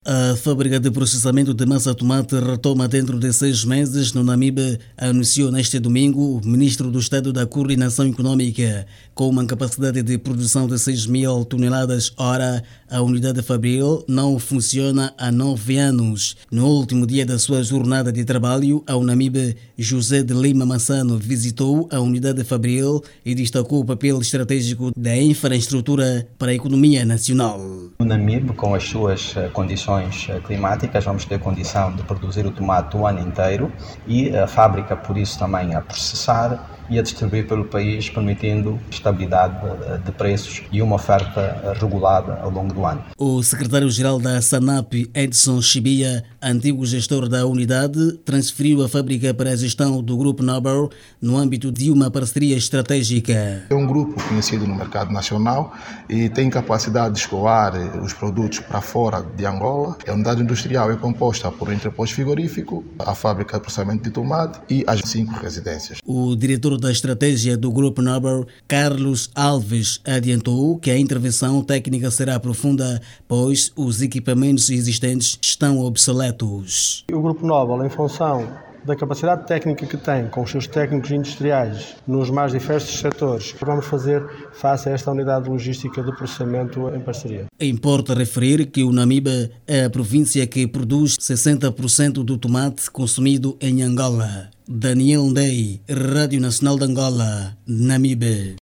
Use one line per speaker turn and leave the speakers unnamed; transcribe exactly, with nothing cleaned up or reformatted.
A fábrica de processamento de massa de tomate retoma dentro de seis meses no Namibe, anunciou neste domingo o ministro do Estado da Coordenação Econômica. Com uma capacidade de produção de seis mil toneladas hora, a unidade fabril não funciona há nove anos. No último dia da sua jornada de trabalho, ao Namibe, José de Lima Massano visitou a unidade fabril e destacou o papel estratégico da infraestrutura para a economia nacional.
O Namibe, com as suas condições climáticas, vamos ter condição de produzir o tomate o ano inteiro e a fábrica, por isso, também a processar e a distribuir pelo país, permitindo estabilidade de preços e uma oferta regulada ao longo do ano.
O secretário-geral da SANAP, Edson Chibia, antigo gestor da unidade, transferiu a fábrica para a gestão do Grupo Nobel no âmbito de uma parceria estratégica.
É um grupo conhecido no mercado nacional e tem capacidade de escoar os produtos para fora de Angola. A unidade industrial é composta por um entreposto frigorífico, a fábrica de processamento de tomate e as cinco residências.
O diretor da estratégia do Grupo Nobel, Carlos Alves, adiantou que a intervenção técnica será profunda, pois os equipamentos existentes estão obsoletos.
O Grupo Nobel, em função da capacidade técnica que tem com os seus técnicos industriais nos mais diversos setores, vamos fazer face a esta unidade logística de processamento em parceria.
Importa referir que o Namibe é a província que produz sessenta por cento do tomate consumido em Angola. Daniel Ndei, Rádio Nacional de Angola, Namibe.